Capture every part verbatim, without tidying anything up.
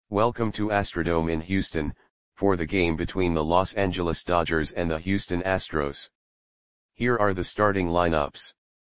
Welcome to Astrodome in Houston, for the game between the Los Angeles Dodgers and the Houston Astros. Here are the starting lineups.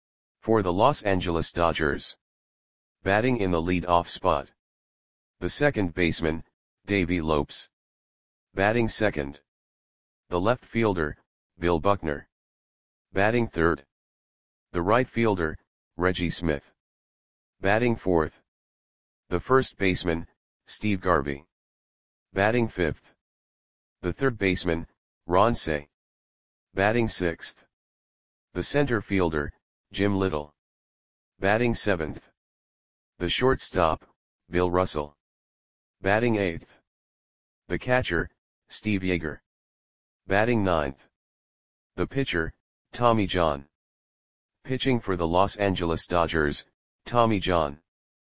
For the Los Angeles Dodgers. Batting in the lead-off spot. The second baseman, Davey Lopes. Batting second. The left fielder, Bill Buckner. Batting third. The right fielder, Reggie Smith. Batting fourth. The first baseman, Steve Garvey. Batting fifth. The third baseman, Ron Cey. Batting sixth. The center fielder, Jim Little. Batting seventh. The shortstop, Bill Russell. Batting eighth. The catcher, Steve Yeager. Batting ninth. The pitcher, Tommy John. Pitching for the Los Angeles Dodgers, Tommy John.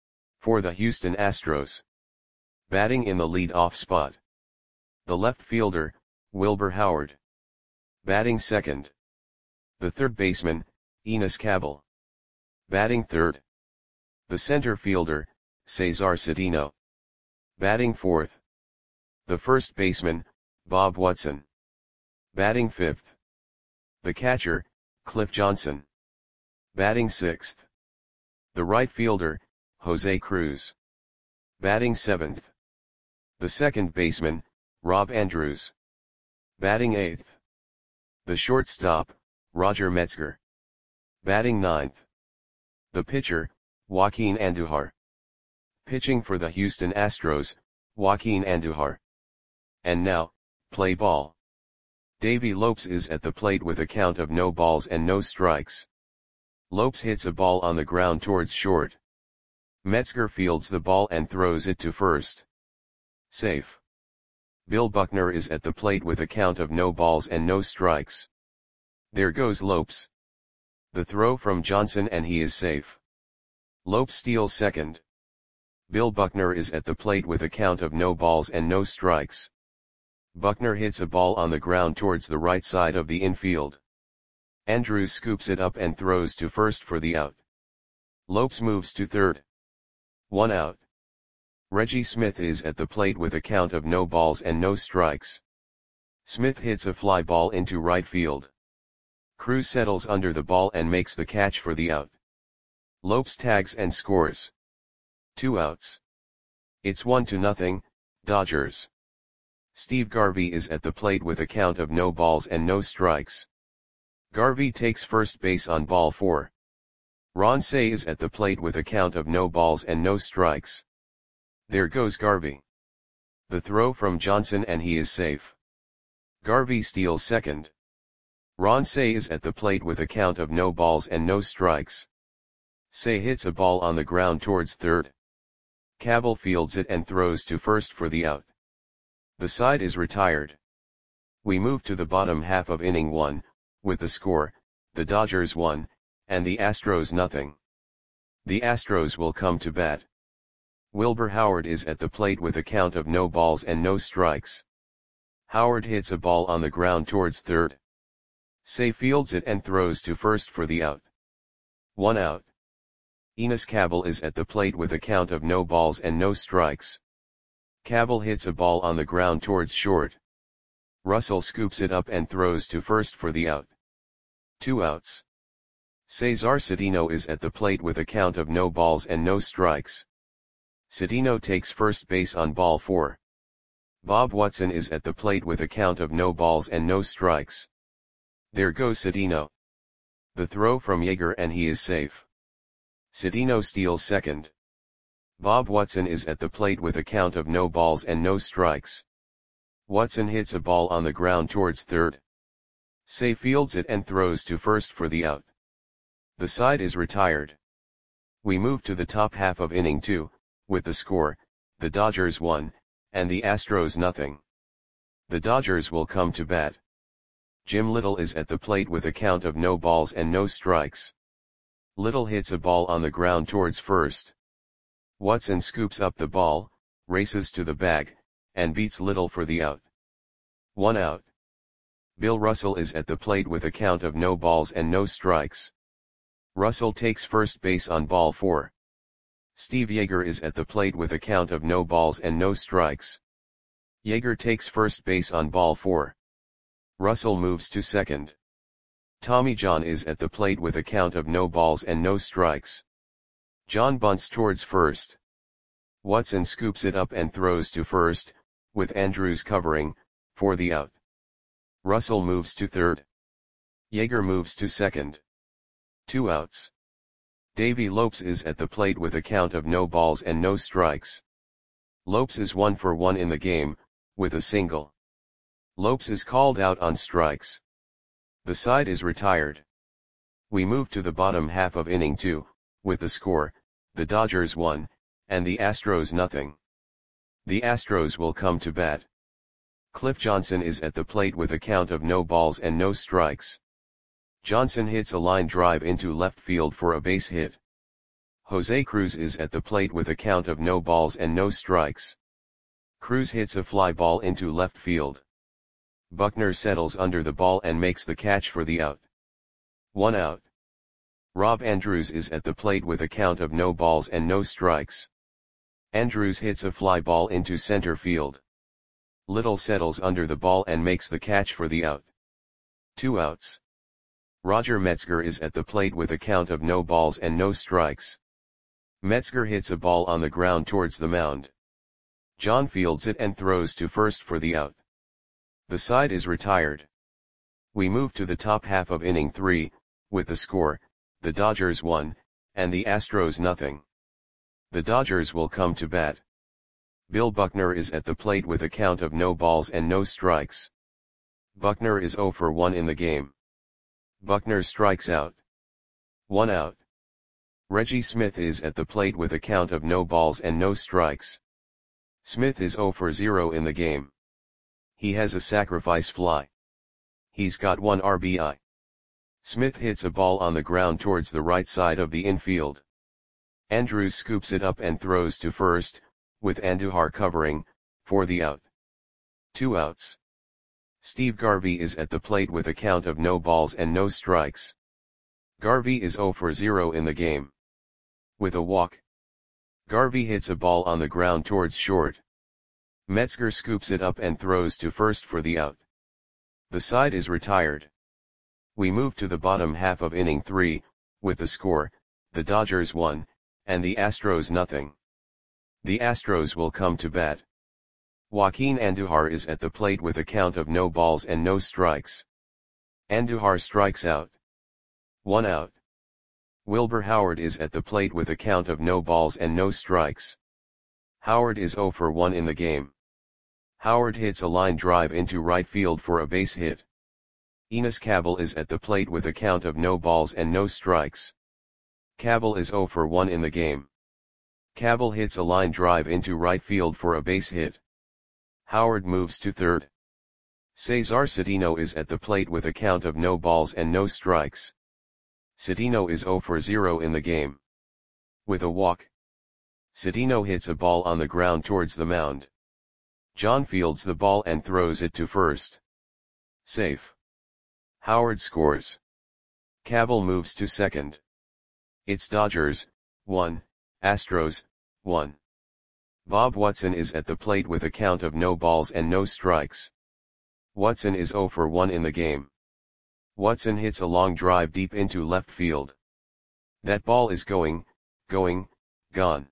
For the Houston Astros. Batting in the lead-off spot. The left fielder, Wilbur Howard. Batting second. The third baseman, Enos Cabell. Batting third. The center fielder, Cesar Cedeno. Batting fourth. The first baseman, Bob Watson. Batting fifth. The catcher, Cliff Johnson. Batting sixth. The right fielder, Jose Cruz. Batting seventh. The second baseman, Rob Andrews. Batting eighth. The shortstop, Roger Metzger. Batting ninth. The pitcher, Joaquin Andujar. Pitching for the Houston Astros, Joaquin Andujar. And now, play ball. Davey Lopes is at the plate with a count of no balls and no strikes. Lopes hits a ball on the ground towards short. Metzger fields the ball and throws it to first. Safe. Bill Buckner is at the plate with a count of no balls and no strikes. There goes Lopes. The throw from Johnson and he is safe. Lopes steals second. Bill Buckner is at the plate with a count of no balls and no strikes. Buckner hits a ball on the ground towards the right side of the infield. Andrews scoops it up and throws to first for the out. Lopes moves to third. One out. Reggie Smith is at the plate with a count of no balls and no strikes. Smith hits a fly ball into right field. Cruz settles under the ball and makes the catch for the out. Lopes tags and scores. Two outs. It's one to nothing, Dodgers. Steve Garvey is at the plate with a count of no balls and no strikes. Garvey takes first base on ball four. Ron Cey is at the plate with a count of no balls and no strikes. There goes Garvey. The throw from Johnson and he is safe. Garvey steals second. Ron Cey is at the plate with a count of no balls and no strikes. Cey hits a ball on the ground towards third. Cabell fields it and throws to first for the out. The side is retired. We move to the bottom half of inning one, with the score, the Dodgers one, and the Astros nothing. The Astros will come to bat. Wilbur Howard is at the plate with a count of no balls and no strikes. Howard hits a ball on the ground towards third. Cey fields it and throws to first for the out. One out. Enos Cabell is at the plate with a count of no balls and no strikes. Cabell hits a ball on the ground towards short. Russell scoops it up and throws to first for the out. Two outs. Cesar Cedeno is at the plate with a count of no balls and no strikes. Cedeno takes first base on ball four. Bob Watson is at the plate with a count of no balls and no strikes. There goes Cedeno. The throw from Yeager and he is safe. Cedeno steals second. Bob Watson is at the plate with a count of no balls and no strikes. Watson hits a ball on the ground towards third. Cey fields it and throws to first for the out. The side is retired. We move to the top half of inning two, with the score, the Dodgers one, and the Astros nothing. The Dodgers will come to bat. Jim Little is at the plate with a count of no balls and no strikes. Little hits a ball on the ground towards first. Watson scoops up the ball, races to the bag, and beats Little for the out. One out. Bill Russell is at the plate with a count of no balls and no strikes. Russell takes first base on ball four. Steve Yeager is at the plate with a count of no balls and no strikes. Yeager takes first base on ball four. Russell moves to second. Tommy John is at the plate with a count of no balls and no strikes. John bunts towards first. Watson scoops it up and throws to first, with Andrews covering, for the out. Russell moves to third. Yeager moves to second. Two outs. Davey Lopes is at the plate with a count of no balls and no strikes. Lopes is one for one in the game, with a single. Lopes is called out on strikes. The side is retired. We move to the bottom half of inning two, with the score, the Dodgers one, and the Astros nothing. The Astros will come to bat. Cliff Johnson is at the plate with a count of no balls and no strikes. Johnson hits a line drive into left field for a base hit. Jose Cruz is at the plate with a count of no balls and no strikes. Cruz hits a fly ball into left field. Buckner settles under the ball and makes the catch for the out. One out. Rob Andrews is at the plate with a count of no balls and no strikes. Andrews hits a fly ball into center field. Little settles under the ball and makes the catch for the out. Two outs. Roger Metzger is at the plate with a count of no balls and no strikes. Metzger hits a ball on the ground towards the mound. John fields it and throws to first for the out. The side is retired. We move to the top half of inning three, with the score, the Dodgers one, and the Astros nothing. The Dodgers will come to bat. Bill Buckner is at the plate with a count of no balls and no strikes. Buckner is zero for one in the game. Buckner strikes out. One out. Reggie Smith is at the plate with a count of no balls and no strikes. Smith is zero for zero in the game. He has a sacrifice fly. He's got one R B I. Smith hits a ball on the ground towards the right side of the infield. Andrews scoops it up and throws to first, with Andujar covering, for the out. Two outs. Steve Garvey is at the plate with a count of no balls and no strikes. Garvey is zero for zero in the game. With a walk. Garvey hits a ball on the ground towards short. Metzger scoops it up and throws to first for the out. The side is retired. We move to the bottom half of inning three, with the score, the Dodgers one, and the Astros nothing. The Astros will come to bat. Joaquin Andujar is at the plate with a count of no balls and no strikes. Andujar strikes out. One out. Wilbur Howard is at the plate with a count of no balls and no strikes. Howard is zero for one in the game. Howard hits a line drive into right field for a base hit. Enos Cabell is at the plate with a count of no balls and no strikes. Cabell is zero for one in the game. Cabell hits a line drive into right field for a base hit. Howard moves to third. Cesar Cedeno is at the plate with a count of no balls and no strikes. Cedeno is zero for zero in the game. With a walk. Cedeno hits a ball on the ground towards the mound. John fields the ball and throws it to first. Safe. Howard scores. Cabell moves to second. It's Dodgers, one, Astros, one. Bob Watson is at the plate with a count of no balls and no strikes. Watson is zero for one in the game. Watson hits a long drive deep into left field. That ball is going, going, gone.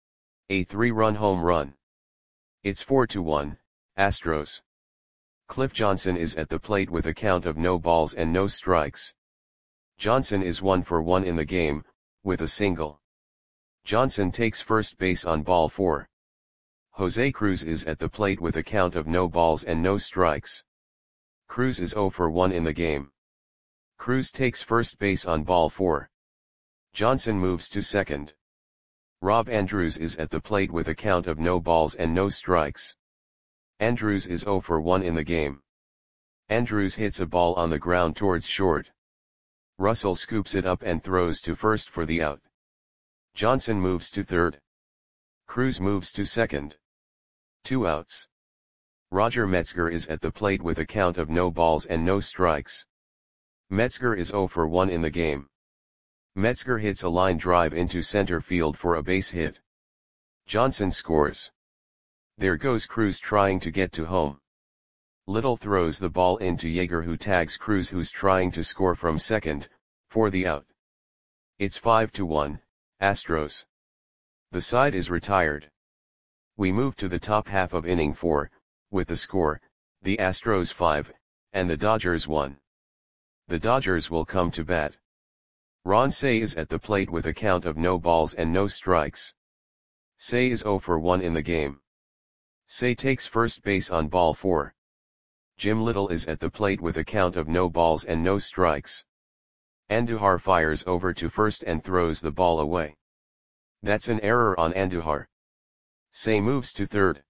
A three-run home run. It's four to one, Astros. Cliff Johnson is at the plate with a count of no balls and no strikes. Johnson is one for one in the game, with a single. Johnson takes first base on ball four. Jose Cruz is at the plate with a count of no balls and no strikes. Cruz is zero for one in the game. Cruz takes first base on ball four. Johnson moves to second. Rob Andrews is at the plate with a count of no balls and no strikes. Andrews is zero for one in the game. Andrews hits a ball on the ground towards short. Russell scoops it up and throws to first for the out. Johnson moves to third. Cruz moves to second. Two outs. Roger Metzger is at the plate with a count of no balls and no strikes. Metzger is zero for one in the game. Metzger hits a line drive into center field for a base hit. Johnson scores. There goes Cruz trying to get to home. Little throws the ball into Yeager, who tags Cruz, who's trying to score from second, for the out. It's five to one, Astros. The side is retired. We move to the top half of inning four, with the score, the Astros five, and the Dodgers one. The Dodgers will come to bat. Ron Cey is at the plate with a count of no balls and no strikes. Cey is oh for one in the game. Cey takes first base on ball four. Jim Little is at the plate with a count of no balls and no strikes. Andujar fires over to first and throws the ball away. That's an error on Andujar. Cey moves to third.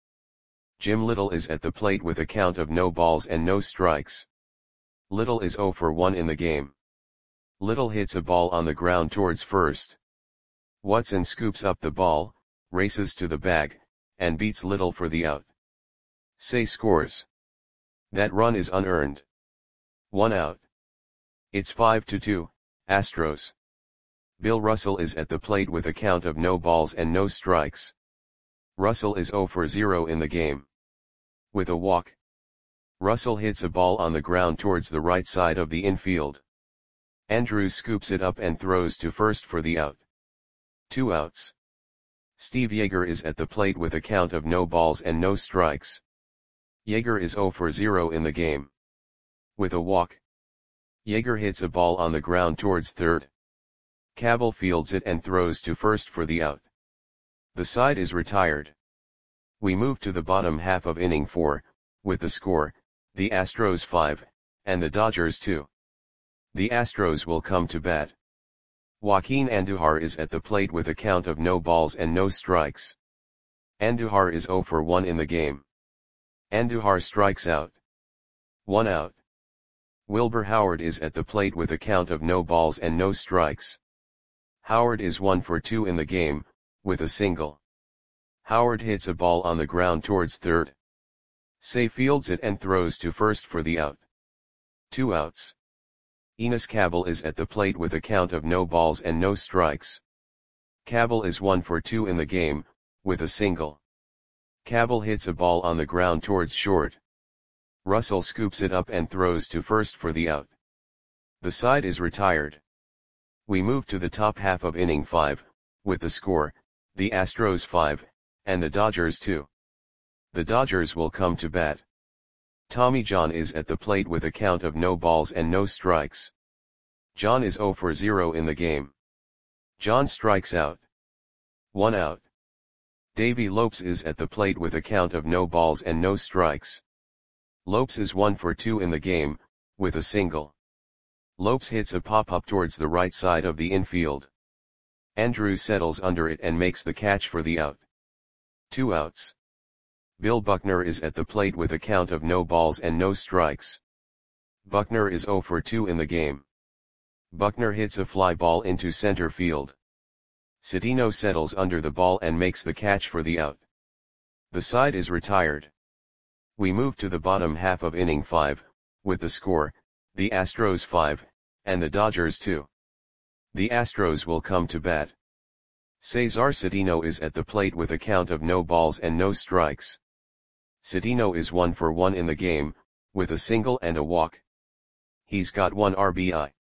Jim Little is at the plate with a count of no balls and no strikes. Little is oh for one in the game. Little hits a ball on the ground towards first. Watson scoops up the ball, races to the bag, and beats Little for the out. Cey scores. That run is unearned. One out. It's five to two, Astros. Bill Russell is at the plate with a count of no balls and no strikes. Russell is oh for zero in the game. With a walk. Russell hits a ball on the ground towards the right side of the infield. Andrews scoops it up and throws to first for the out. Two outs. Steve Yeager is at the plate with a count of no balls and no strikes. Yeager is oh for zero in the game. With a walk. Yeager hits a ball on the ground towards third. Cabell fields it and throws to first for the out. The side is retired. We move to the bottom half of inning four, with the score, the Astros five, and the Dodgers two. The Astros will come to bat. Joaquin Andujar is at the plate with a count of no balls and no strikes. Andujar is oh for one in the game. Andujar strikes out. One out. Wilbur Howard is at the plate with a count of no balls and no strikes. Howard is one for two in the game, with a single. Howard hits a ball on the ground towards third. Cey fields it and throws to first for the out. Two outs. Enos Cabell is at the plate with a count of no balls and no strikes. Cabell is one for two in the game, with a single. Cabell hits a ball on the ground towards short. Russell scoops it up and throws to first for the out. The side is retired. We move to the top half of inning five, with the score, the Astros five, and the Dodgers two. The Dodgers will come to bat. Tommy John is at the plate with a count of no balls and no strikes. John is oh for zero in the game. John strikes out. One out. Davey Lopes is at the plate with a count of no balls and no strikes. Lopes is one for two in the game, with a single. Lopes hits a pop-up towards the right side of the infield. Andrews settles under it and makes the catch for the out. Two outs. Bill Buckner is at the plate with a count of no balls and no strikes. Buckner is oh for two in the game. Buckner hits a fly ball into center field. Cedeno settles under the ball and makes the catch for the out. The side is retired. We move to the bottom half of inning five, with the score, the Astros five, and the Dodgers two. The Astros will come to bat. Cesar Cedeno is at the plate with a count of no balls and no strikes. Cedeno is one for one in the game, with a single and a walk. He's got one R B I.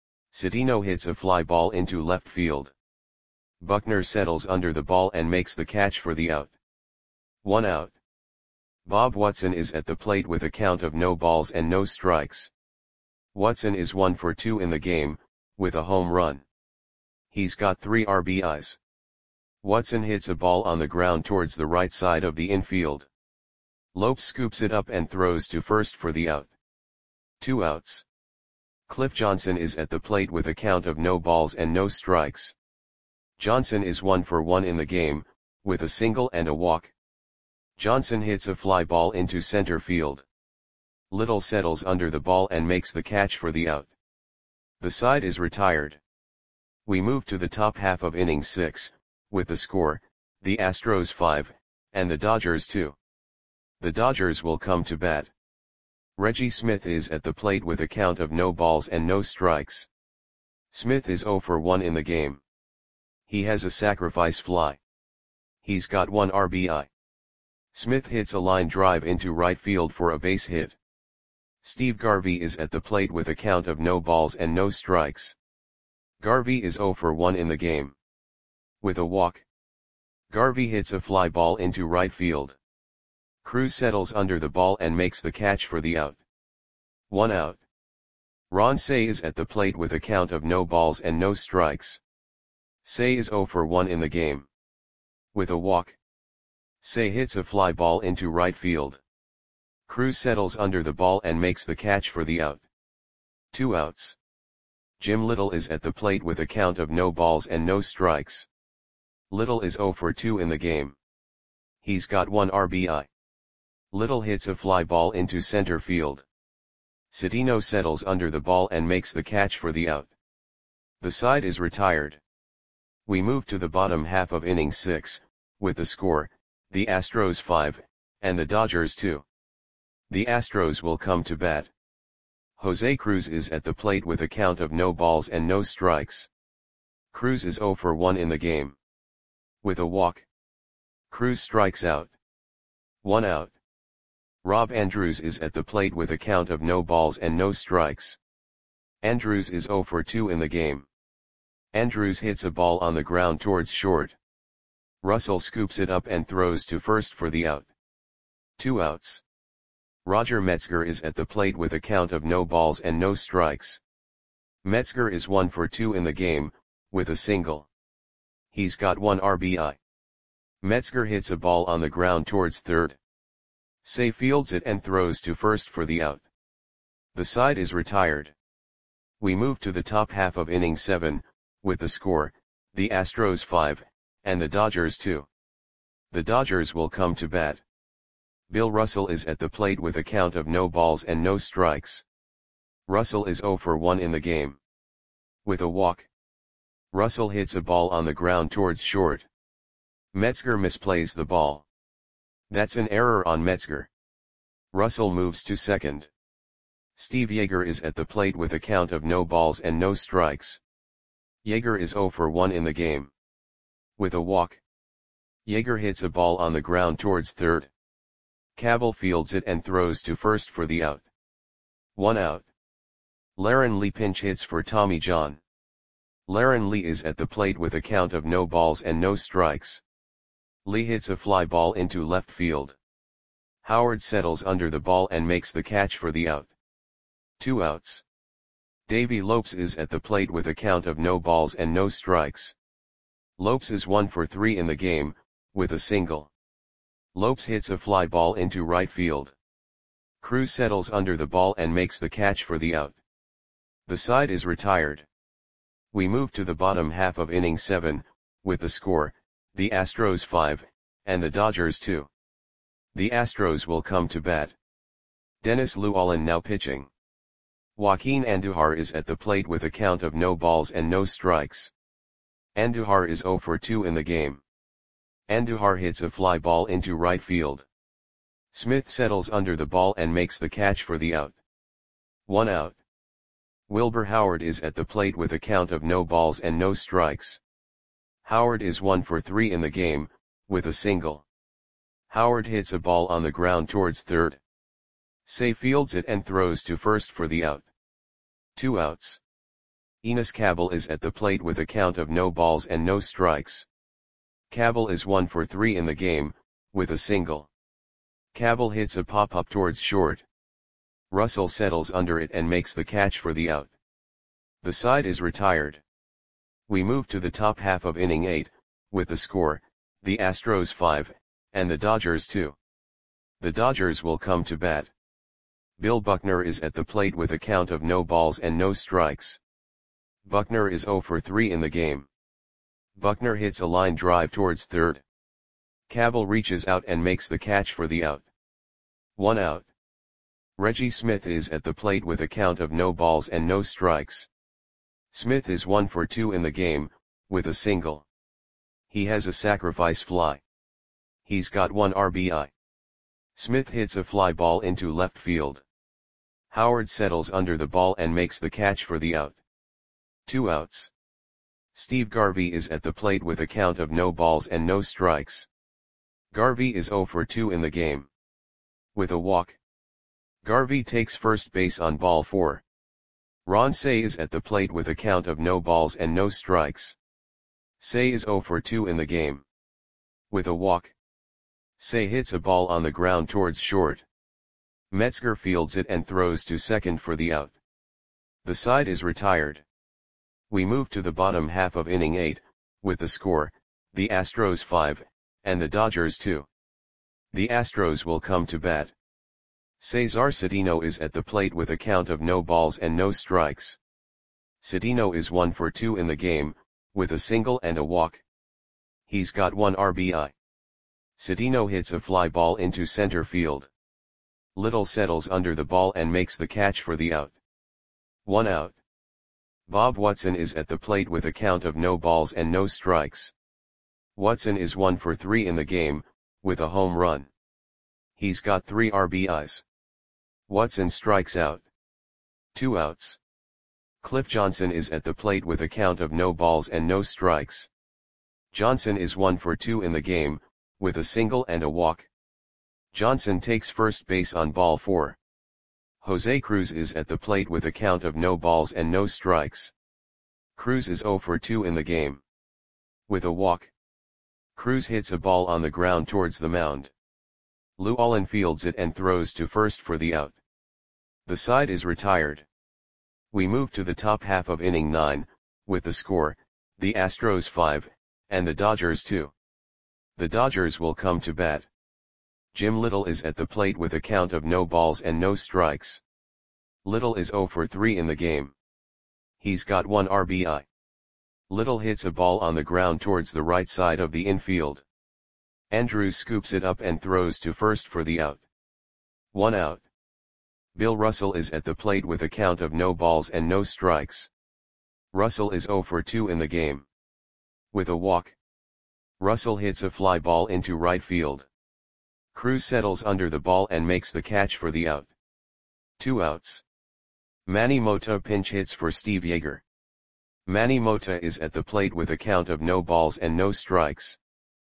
Cedeno hits a fly ball into left field. Buckner settles under the ball and makes the catch for the out. One out. Bob Watson is at the plate with a count of no balls and no strikes. Watson is one for two in the game, with a home run. He's got three R B Is. Watson hits a ball on the ground towards the right side of the infield. Lopes scoops it up and throws to first for the out. Two outs. Cliff Johnson is at the plate with a count of no balls and no strikes. Johnson is one for one in the game, with a single and a walk. Johnson hits a fly ball into center field. Little settles under the ball and makes the catch for the out. The side is retired. We move to the top half of inning six, with the score, the Astros five, and the Dodgers two. The Dodgers will come to bat. Reggie Smith is at the plate with a count of no balls and no strikes. Smith is zero for one in the game. He has a sacrifice fly. He's got one R B I. Smith hits a line drive into right field for a base hit. Steve Garvey is at the plate with a count of no balls and no strikes. Garvey is zero for one in the game. With a walk, Garvey hits a fly ball into right field. Cruz settles under the ball and makes the catch for the out. One out. Ron Cey is at the plate with a count of no balls and no strikes. Cey is zero for one in the game. With a walk, Cey hits a fly ball into right field. Cruz settles under the ball and makes the catch for the out. Two outs. Jim Little is at the plate with a count of no balls and no strikes. Little is zero for two in the game. He's got one R B I. Little hits a fly ball into center field. Citino settles under the ball and makes the catch for the out. The side is retired. We move to the bottom half of inning six, with the score, the Astros five, and the Dodgers two. The Astros will come to bat. Jose Cruz is at the plate with a count of no balls and no strikes. Cruz is zero for one in the game. With a walk, Cruz strikes out. One out. Rob Andrews is at the plate with a count of no balls and no strikes. Andrews is zero for two in the game. Andrews hits a ball on the ground towards short. Russell scoops it up and throws to first for the out. Two outs. Roger Metzger is at the plate with a count of no balls and no strikes. Metzger is one for two in the game, with a single. He's got one R B I. Metzger hits a ball on the ground towards third. Cey fields it and throws to first for the out. The side is retired. We move to the top half of inning seven, with the score, the Astros five, and the Dodgers two. The Dodgers will come to bat. Bill Russell is at the plate with a count of no balls and no strikes. Russell is zero for one in the game. With a walk, Russell hits a ball on the ground towards short. Metzger misplays the ball. That's an error on Metzger. Russell moves to second. Steve Yeager is at the plate with a count of no balls and no strikes. Yeager is zero for one in the game. With a walk, Yeager hits a ball on the ground towards third. Cabell fields it and throws to first for the out. One out. Laren Lee pinch hits for Tommy John. Laren Lee is at the plate with a count of no balls and no strikes. Lee hits a fly ball into left field. Howard settles under the ball and makes the catch for the out. Two outs. Davey Lopes is at the plate with a count of no balls and no strikes. Lopes is one for three in the game, with a single. Lopes hits a fly ball into right field. Cruz settles under the ball and makes the catch for the out. The side is retired. We move to the bottom half of inning seven, with the score, the Astros five, and the Dodgers two. The Astros will come to bat. Dennis Llewellyn now pitching. Joaquin Andujar is at the plate with a count of no balls and no strikes. Andujar is zero for two in the game. Andujar hits a fly ball into right field. Smith settles under the ball and makes the catch for the out. One out. Wilbur Howard is at the plate with a count of no balls and no strikes. Howard is one for three in the game, with a single. Howard hits a ball on the ground towards third. Cey fields it and throws to first for the out. Two outs. Enos Cabell is at the plate with a count of no balls and no strikes. Cabell is one for three in the game, with a single. Cabell hits a pop-up towards short. Russell settles under it and makes the catch for the out. The side is retired. We move to the top half of inning eight, with the score, the Astros five, and the Dodgers two. The Dodgers will come to bat. Bill Buckner is at the plate with a count of no balls and no strikes. Buckner is zero for three in the game. Buckner hits a line drive towards third. Cabell reaches out and makes the catch for the out. One out. Reggie Smith is at the plate with a count of no balls and no strikes. Smith is one for two in the game, with a single. He has a sacrifice fly. He's got one R B I. Smith hits a fly ball into left field. Howard settles under the ball and makes the catch for the out. Two outs. Steve Garvey is at the plate with a count of no balls and no strikes. Garvey is oh for two in the game. With a walk. Garvey takes first base on ball four. Ron Cey is at the plate with a count of no balls and no strikes. Cey is oh for two in the game. With a walk. Cey hits a ball on the ground towards short. Metzger fields it and throws to second for the out. The side is retired. We move to the bottom half of inning eight, with the score, the Astros five, and the Dodgers two. The Astros will come to bat. Cesar Cedeno is at the plate with a count of no balls and no strikes. Cedeno is one for two in the game, with a single and a walk. He's got one R B I. Cedeno hits a fly ball into center field. Little settles under the ball and makes the catch for the out. One out. Bob Watson is at the plate with a count of no balls and no strikes. Watson is one for three in the game, with a home run. He's got three R B Is. Watson strikes out. Two outs. Cliff Johnson is at the plate with a count of no balls and no strikes. Johnson is one for two in the game, with a single and a walk. Johnson takes first base on ball four. Jose Cruz is at the plate with a count of no balls and no strikes. Cruz is oh for two in the game. With a walk. Cruz hits a ball on the ground towards the mound. Llewellyn fields it and throws to first for the out. The side is retired. We move to the top half of inning nine, with the score, the Astros five, and the Dodgers two. The Dodgers will come to bat. Jim Little is at the plate with a count of no balls and no strikes. Little is oh for three in the game. He's got one R B I. Little hits a ball on the ground towards the right side of the infield. Andrews scoops it up and throws to first for the out. One out. Bill Russell is at the plate with a count of no balls and no strikes. Russell is oh for two in the game. With a walk. Russell hits a fly ball into right field. Cruz settles under the ball and makes the catch for the out. Two outs. Manny Mota pinch hits for Steve Yeager. Manny Mota is at the plate with a count of no balls and no strikes.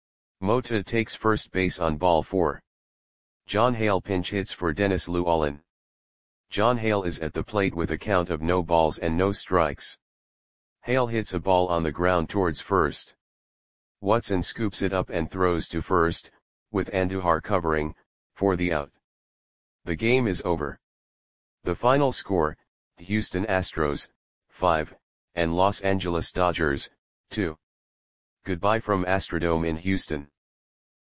Mota takes first base on ball four. John Hale pinch hits for Dennis Llewellyn. John Hale is at the plate with a count of no balls and no strikes. Hale hits a ball on the ground towards first. Watson scoops it up and throws to first, with Andujar covering, for the out. The game is over. The final score, Houston Astros, five, and Los Angeles Dodgers, two. Goodbye from Astrodome in Houston.